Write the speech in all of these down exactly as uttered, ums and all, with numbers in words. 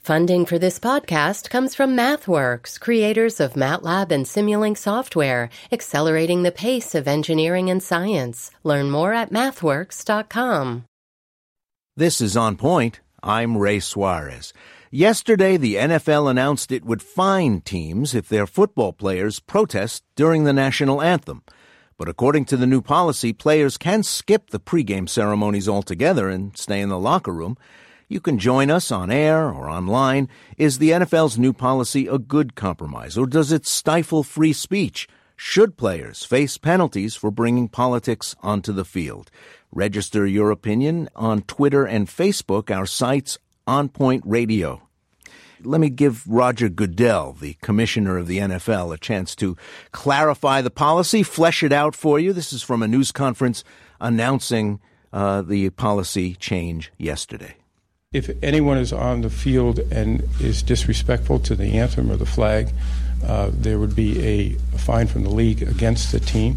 Funding for this podcast comes from MathWorks, creators of MATLAB and Simulink software, accelerating the pace of engineering and science. Learn more at mathworks dot com. This is On Point. I'm Ray Suarez. Yesterday, the N F L announced it would fine teams if their football players protest during the national anthem. But according to the new policy, players can skip the pregame ceremonies altogether and stay in the locker room. You can join us on air or online. Is the N F L's new policy a good compromise, or does it stifle free speech? Should players face penalties for bringing politics onto the field? Register your opinion on Twitter and Facebook, our sites, On Point Radio. Let me give Roger Goodell, the commissioner of the N F L, a chance to clarify the policy, flesh it out for you. This is from a news conference announcing uh, the policy change yesterday. If anyone is on the field and is disrespectful to the anthem or the flag, uh, there would be a, a fine from the league against the team.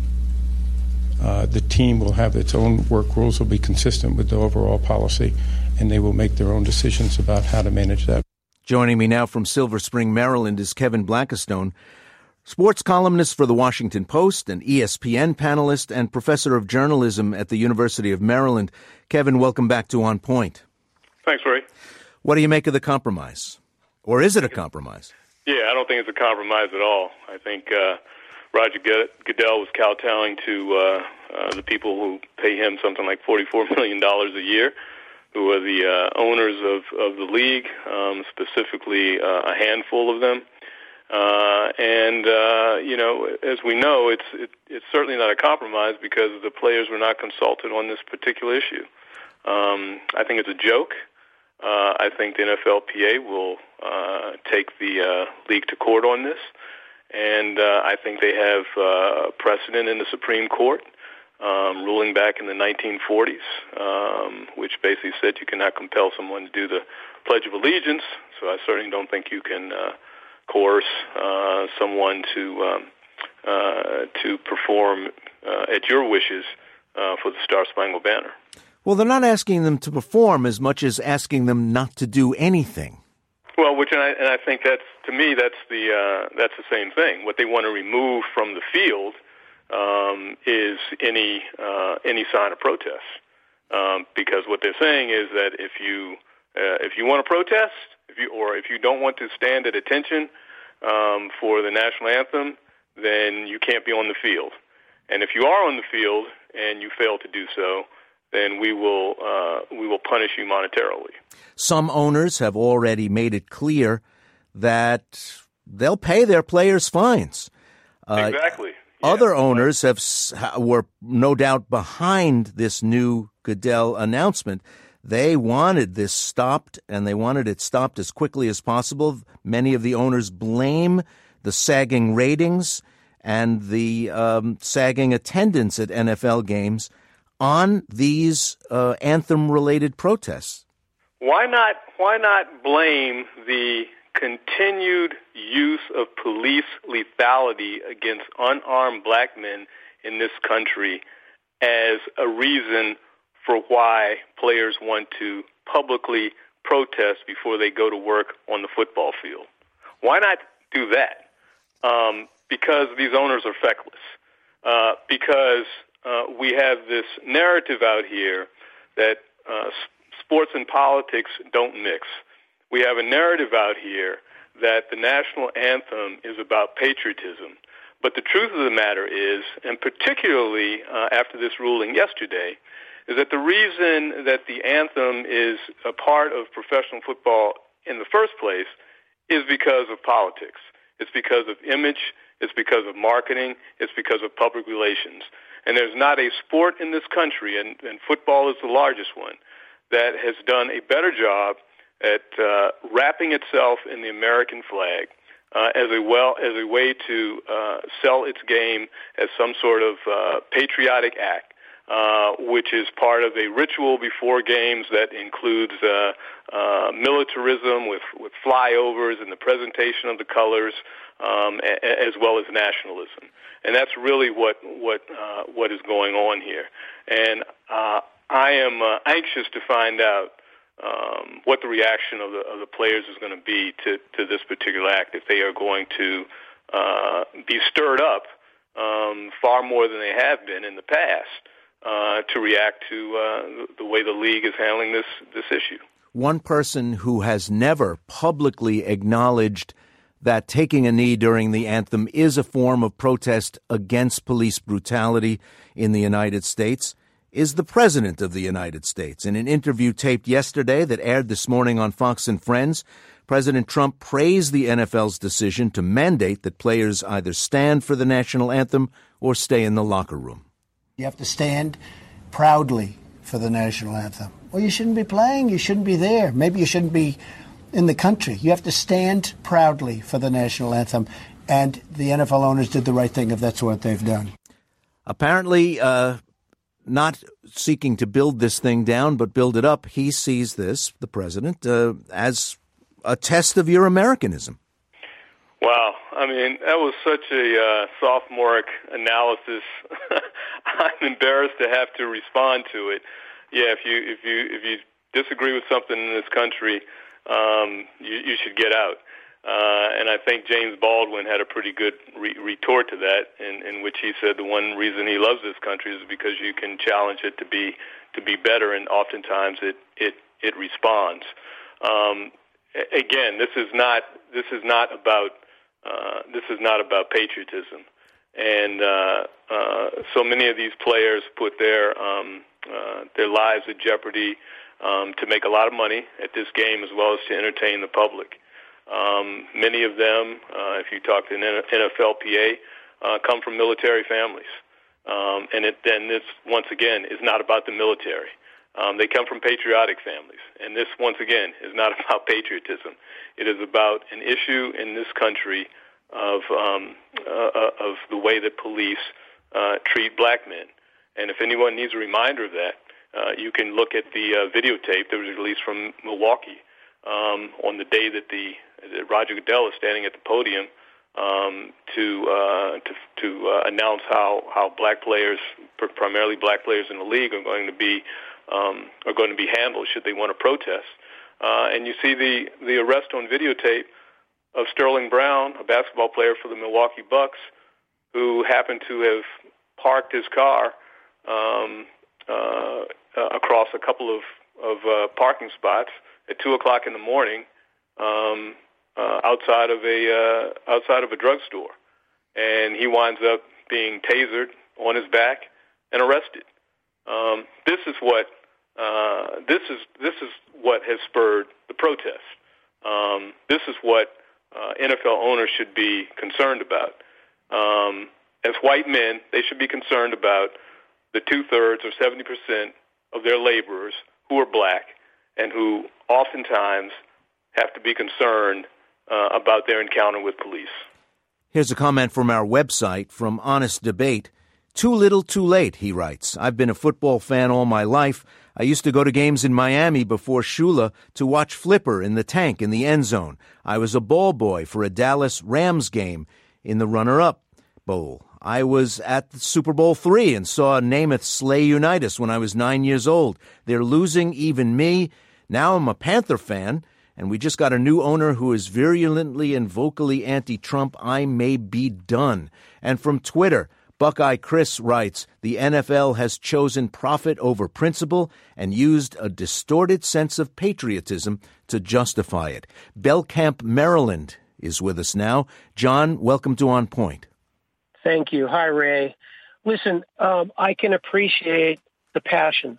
Uh, the team will have its own work rules, will be consistent with the overall policy, and they will make their own decisions about how to manage that. Joining me now from Silver Spring, Maryland, is Kevin Blackistone, sports columnist for The Washington Post, an E S P N panelist, and professor of journalism at the University of Maryland. Kevin, welcome back to On Point. Thanks, Ray. What do you make of the compromise? Or is it a compromise? Yeah, I don't think it's a compromise at all. I think uh, Roger Goodell was kowtowing to uh, uh, the people who pay him something like forty-four million dollars a year, who are the uh, owners of, of the league, um, specifically uh, a handful of them. Uh, and, uh, you know, as we know, it's it, it's certainly not a compromise because the players were not consulted on this particular issue. Um, I think it's a joke. Uh, I think the N F L P A will uh, take the uh, league to court on this, and uh, I think they have uh, precedent in the Supreme Court, um, ruling back in the nineteen forties, um, which basically said you cannot compel someone to do the Pledge of Allegiance, so I certainly don't think you can uh, coerce uh, someone to, um, uh, to perform uh, at your wishes uh, for the Star-Spangled Banner. Well, they're not asking them to perform as much as asking them not to do anything. Well, which and I, and I think that's, to me, that's the uh, that's the same thing. What they want to remove from the field um, is any uh, any sign of protest, um, because what they're saying is that if you uh, if you want to protest, if you or if you don't want to stand at attention um, for the national anthem, then you can't be on the field. And if you are on the field and you fail to do so, then we will uh, we will punish you monetarily. Some owners have already made it clear that they'll pay their players fines. Uh, exactly. Yeah. Other owners have were no doubt behind this new Goodell announcement. They wanted this stopped, and they wanted it stopped as quickly as possible. Many of the owners blame the sagging ratings and the um, sagging attendance at N F L games on these uh, anthem-related protests. Why not? Why not blame the continued use of police lethality against unarmed black men in this country as a reason for why players want to publicly protest before they go to work on the football field? Why not do that? Um, because these owners are feckless. Uh, because Uh, we have this narrative out here that uh, sports and politics don't mix. We have a narrative out here that the national anthem is about patriotism. But the truth of the matter is, and particularly uh, after this ruling yesterday, is that the reason that the anthem is a part of professional football in the first place is because of politics. It's because of image. It's because of marketing. It's because of public relations. And there's not a sport in this country, and, and football is the largest one, that has done a better job at uh, wrapping itself in the American flag uh, as a well as a way to uh, sell its game as some sort of uh, patriotic act, uh, which is part of a ritual before games that includes uh, uh, militarism with, with flyovers and the presentation of the colors, um, a, as well as nationalism. And that's really what what uh, what is going on here. And uh, I am uh, anxious to find out um, what the reaction of the of the players is going to be to, to this particular act. If they are going to uh, be stirred up um, far more than they have been in the past uh, to react to uh, the way the league is handling this this issue. One person who has never publicly acknowledged that taking a knee during the anthem is a form of protest against police brutality in the United States is the President of the United States. In an interview taped yesterday that aired this morning on Fox and Friends, President Trump praised the N F L's decision to mandate that players either stand for the national anthem or stay in the locker room. You have to stand proudly for the national anthem. Well, you shouldn't be playing. You shouldn't be there. Maybe you shouldn't be in the country. You have to stand proudly for the national anthem. And the N F L owners did the right thing if that's what they've done. Apparently, uh, not seeking to build this thing down, but build it up, he sees this, the president, uh, as a test of your Americanism. Wow. I mean, that was such a uh, sophomoric analysis. I'm embarrassed to have to respond to it. Yeah, if you if you if you disagree with something in this country, um, you, you should get out. Uh, and I think James Baldwin had a pretty good re- retort to that, in, in which he said the one reason he loves this country is because you can challenge it to be to be better, and oftentimes it it it responds. Um, again, this is not this is not about uh, this is not about patriotism, and uh, uh, so many of these players put their um, uh, their lives at jeopardy um, to make a lot of money at this game, as well as to entertain the public. Um, many of them, uh, if you talk to an N F L P A, uh, come from military families. Um, and it, then this, once again, is not about the military. Um, they come from patriotic families. And this, once again, is not about patriotism. It is about an issue in this country of, um, uh, of the way that police uh, treat black men. And if anyone needs a reminder of that, uh, you can look at the uh, videotape that was released from Milwaukee um, on the day that the Roger Goodell is standing at the podium um, to uh, to, to uh, announce how, how black players, primarily black players in the league, are going to be um, are going to be handled should they want to protest. Uh, and you see the, the arrest on videotape of Sterling Brown, a basketball player for the Milwaukee Bucks, who happened to have parked his car um, uh, uh, across a couple of of uh, parking spots at two o'clock in the morning. Um, Uh, outside of a uh, outside of a drugstore, and he winds up being tasered on his back and arrested. Um, this is what uh, this is this is what has spurred the protest. Um, this is what uh, N F L owners should be concerned about. Um, as white men, they should be concerned about the two-thirds or seventy percent of their laborers who are black and who oftentimes have to be concerned Uh, about their encounter with police. Here's a comment from our website from Honest Debate. Too little, too late, he writes. I've been a football fan all my life. I used to go to games in Miami before Shula to watch Flipper in the tank in the end zone. I was a ball boy for a Dallas Rams game in the runner-up bowl. I was at the Super Bowl three and saw Namath slay Unitas when I was nine years old. They're losing even me. Now I'm a Panther fan. And we just got a new owner who is virulently and vocally anti-Trump. I may be done. And from Twitter, Buckeye Chris writes, the N F L has chosen profit over principle and used a distorted sense of patriotism to justify it. Belcamp, Maryland is with us now. John, welcome to On Point. Thank you. Hi, Ray. Listen, um, I can appreciate the passion.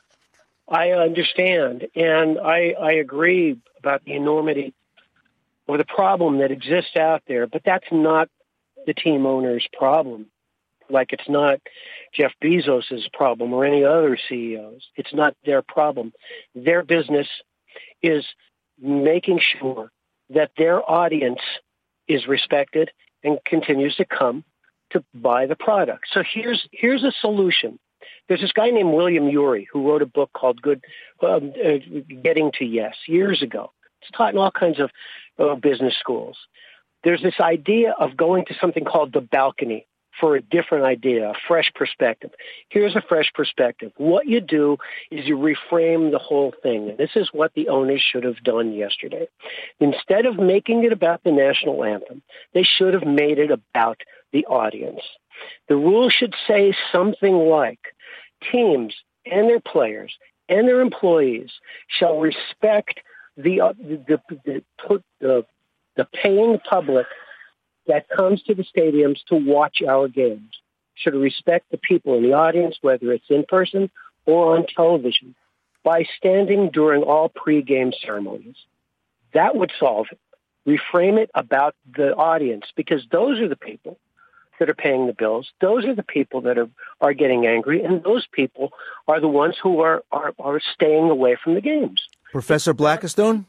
I understand, and I, I agree about the enormity or the problem that exists out there, but that's not the team owner's problem. Like it's not Jeff Bezos's problem or any other C E O's. It's not their problem. Their business is making sure that their audience is respected and continues to come to buy the product. So here's here's a solution. There's this guy named William Ury who wrote a book called Good um, uh, Getting to Yes years ago. It's taught in all kinds of uh, business schools. There's this idea of going to something called the balcony for a different idea, a fresh perspective. Here's a fresh perspective. What you do is you reframe the whole thing. And this is what the owners should have done yesterday. Instead of making it about the national anthem, they should have made it about the audience. The rule should say something like, teams and their players and their employees shall respect the uh, the, the, the, the, the paying public that comes to the stadiums to watch our games, should respect the people in the audience, whether it's in person or on television, by standing during all pregame ceremonies. That would solve it. Reframe it about the audience, because those are the people that are paying the bills. Those are the people that are, are getting angry, and those people are the ones who are, are, are staying away from the games. Professor Blackistone?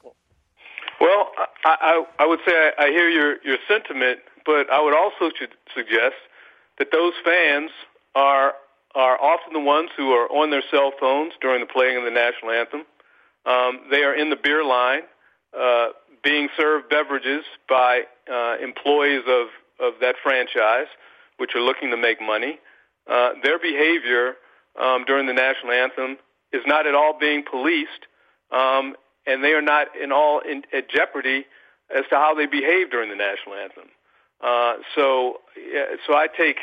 Well, I, I, I would say I, I hear your, your sentiment, but I would also should suggest that those fans are are often the ones who are on their cell phones during the playing of the national anthem. Um, they are in the beer line, uh, being served beverages by uh, employees of, of that franchise, which are looking to make money. Uh, their behavior um, during the national anthem is not at all being policed, um, and they are not in all in, at jeopardy as to how they behave during the national anthem. Uh, so, yeah, so I take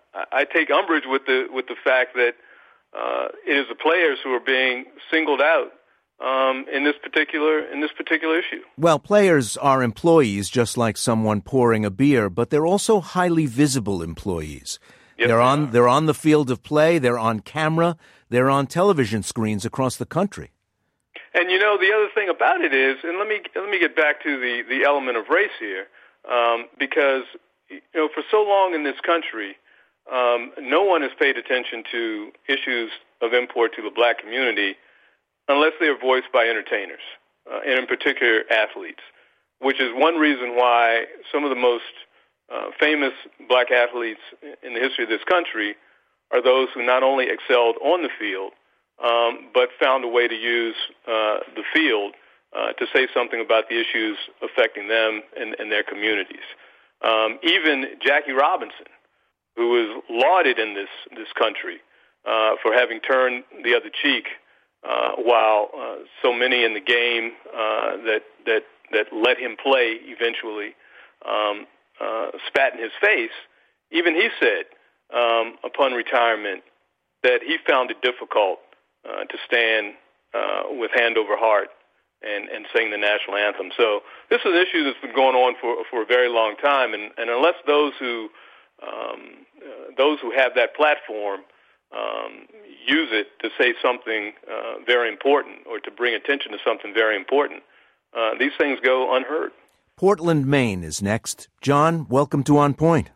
I take umbrage with the with the fact that uh, it is the players who are being singled out um, in this particular in this particular issue. Well, players are employees, just like someone pouring a beer, but they're also highly visible employees. Yes, they're they on are. they're on the field of play. They're on camera. They're on television screens across the country. And you know, the other thing about it is, and let me let me get back to the, the element of race here, um, because you know, for so long in this country, um, no one has paid attention to issues of import to the black community unless they are voiced by entertainers, uh, and in particular athletes, which is one reason why some of the most uh, famous black athletes in the history of this country are those who not only excelled on the field, um, but found a way to use uh, the field uh, to say something about the issues affecting them and, and their communities. Um, even Jackie Robinson, who is lauded in this this country uh, for having turned the other cheek, uh, while uh, so many in the game uh, that that that let him play eventually um, uh, spat in his face. Even he said um, upon retirement that he found it difficult uh, to stand uh, with hand over heart and, and sing the national anthem. So this is an issue that's been going on for for a very long time, and, and unless those who um, uh, those who have that platform um, use it to say something uh, very important or to bring attention to something very important, uh, these things go unheard. Portland, Maine is next. John, welcome to On Point.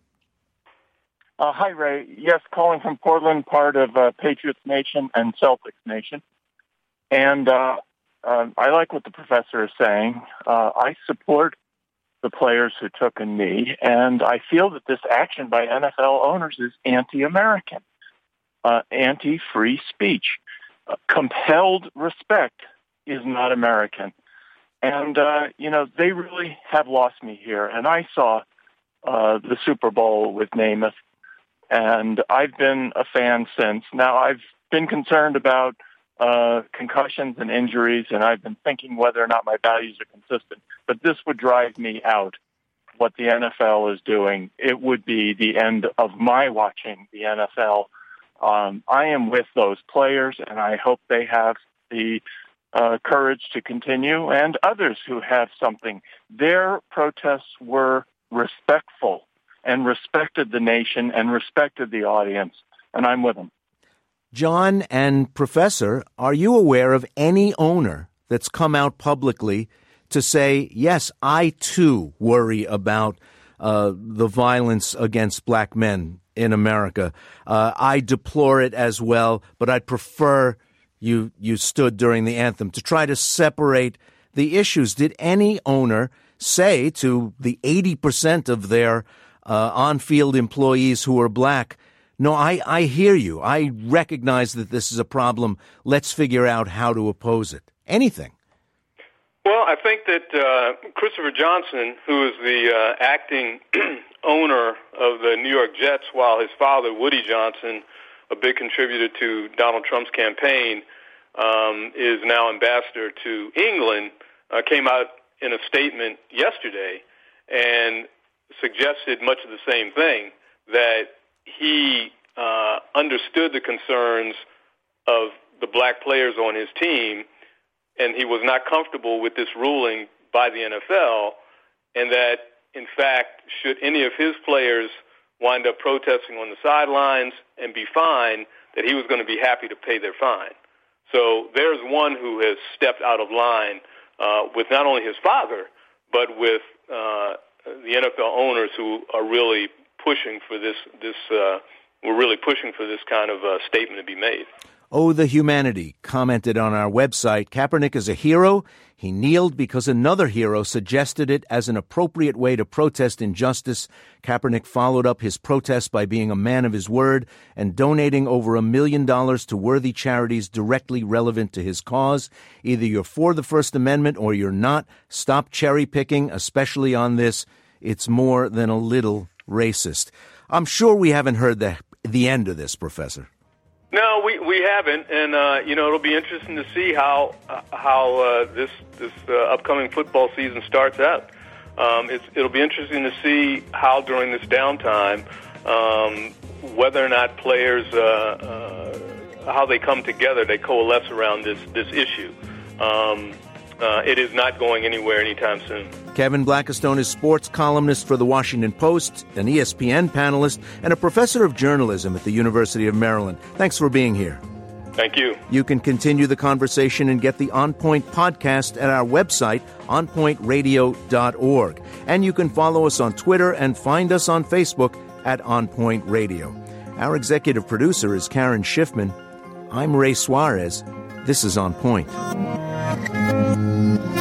Uh, hi, Ray. Yes, calling from Portland, part of uh, Patriots Nation and Celtics Nation. And uh, uh, I like what the professor is saying. Uh, I support the players who took a knee, and I feel that this action by N F L owners is anti-American, uh, anti-free speech. Uh, compelled respect is not American. And, uh, you know, they really have lost me here. And I saw uh, the Super Bowl with Namath, and I've been a fan since. Now, I've been concerned about uh, concussions and injuries, and I've been thinking whether or not my values are consistent. But this would drive me out, what the N F L is doing. It would be the end of my watching the N F L. Um, I am with those players, and I hope they have the uh, courage to continue, and others who have something. Their protests were respectful and respected the nation and respected the audience, and I'm with them. John and Professor, are you aware of any owner that's come out publicly to say, yes, I too worry about uh, the violence against black men in America. Uh, I deplore it as well, but I'd prefer you you stood during the anthem, to try to separate the issues. Did any owner say to the eighty percent of their uh, on-field employees who are black, no, I, I hear you. I recognize that this is a problem. Let's figure out how to oppose it. Anything. Well, I think that uh, Christopher Johnson, who is the uh, acting owner of the New York Jets, while his father, Woody Johnson, a big contributor to Donald Trump's campaign, um, is now ambassador to England, uh, came out in a statement yesterday and suggested much of the same thing, that he uh, understood the concerns of the black players on his team, and he was not comfortable with this ruling by the N F L, and that, in fact, should any of his players wind up protesting on the sidelines and be fined, that he was going to be happy to pay their fine. So there's one who has stepped out of line uh, with not only his father, but with uh, the N F L owners who are really pushing for this, this uh, we're really pushing for this kind of uh, statement to be made. Oh, the humanity, commented on our website. Kaepernick is a hero. He kneeled because another hero suggested it as an appropriate way to protest injustice. Kaepernick followed up his protest by being a man of his word and donating over a million dollars to worthy charities directly relevant to his cause. Either you're for the First Amendment or you're not. Stop cherry picking, especially on this. It's more than a little racist. I'm sure we haven't heard the, the end of this, Professor. No, we, we haven't, and uh, you know, it'll be interesting to see how uh, how uh, this this uh, upcoming football season starts out. Um, it's, it'll be interesting to see how during this downtime, um, whether or not players uh, uh, how they come together, they coalesce around this this issue. Um, uh, it is not going anywhere anytime soon. Kevin Blackistone is sports columnist for The Washington Post, an E S P N panelist, and a professor of journalism at the University of Maryland. Thanks for being here. Thank you. You can continue the conversation and get the On Point podcast at our website, on point radio dot org. And you can follow us on Twitter and find us on Facebook at On Point Radio. Our executive producer is Karen Schiffman. I'm Ray Suarez. This is On Point.